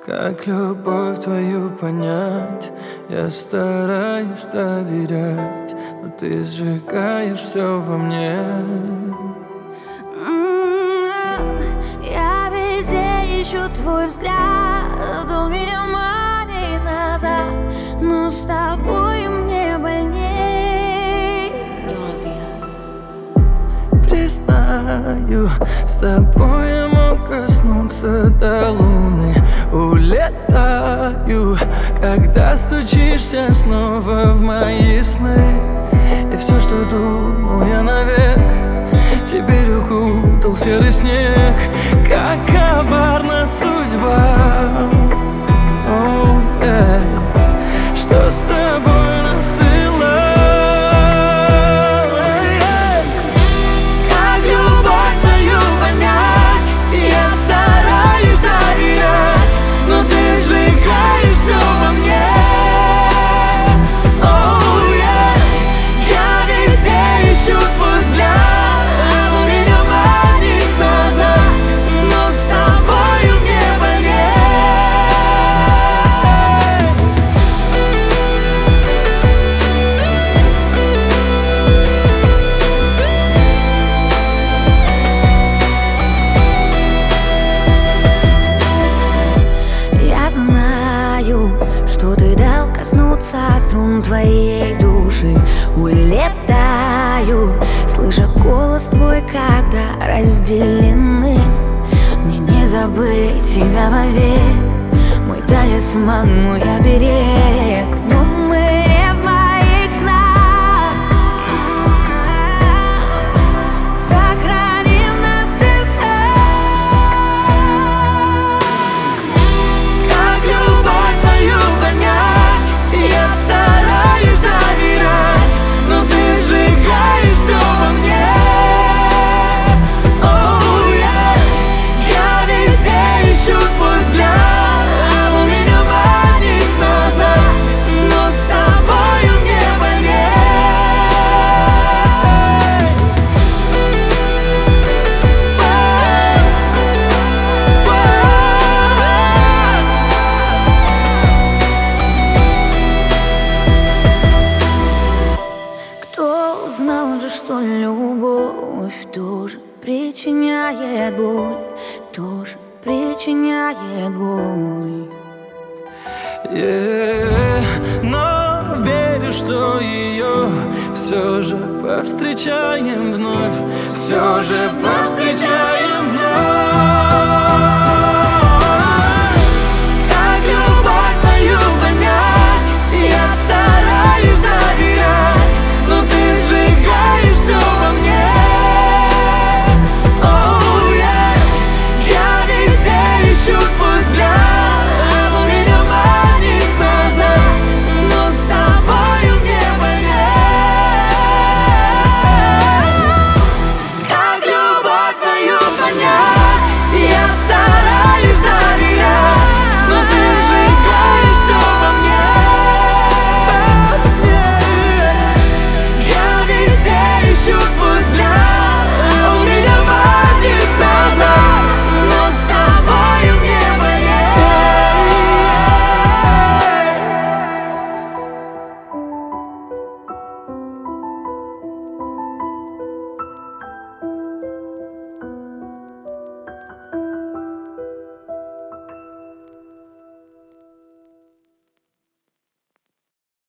Как любовь твою понять? Я стараюсь доверять, но ты сжигаешь все во мне. Я везде ищу твой взгляд, он меня манит назад, но с тобой мне больней. Признаю, с тобой я мог коснуться до луны. Улетаю, когда стучишься снова в мои сны. И все, что думал я навек, теперь укутал серый снег. Как коварна судьба, что с тобой насыла. Как любовь твою понять? Я стараюсь доверять, но ты сжигаешь все во мне. Я везде ищу твой взгляд, он меня манит назад, но с тобою мне больней. Я знаю, что ты дал коснуться струн твоей души. Улетаю, слыша голос твой, когда разделены. Мне не забыть тебя вовек, мой талисман, мой оберег. Но мы не в моих снах. Сохраним на сердце. Как любовь твою понять? Я стараюсь доверять, но ты сжигаешь все во мне. Я везде ищу твой взгляд, он меня манит назад, но с тобою мне больней. Кто знал же, что любовь тоже причиняет боль, тоже причиняет боль. Но верю, что ее все же повстречаем вновь, все же повстречаем вновь.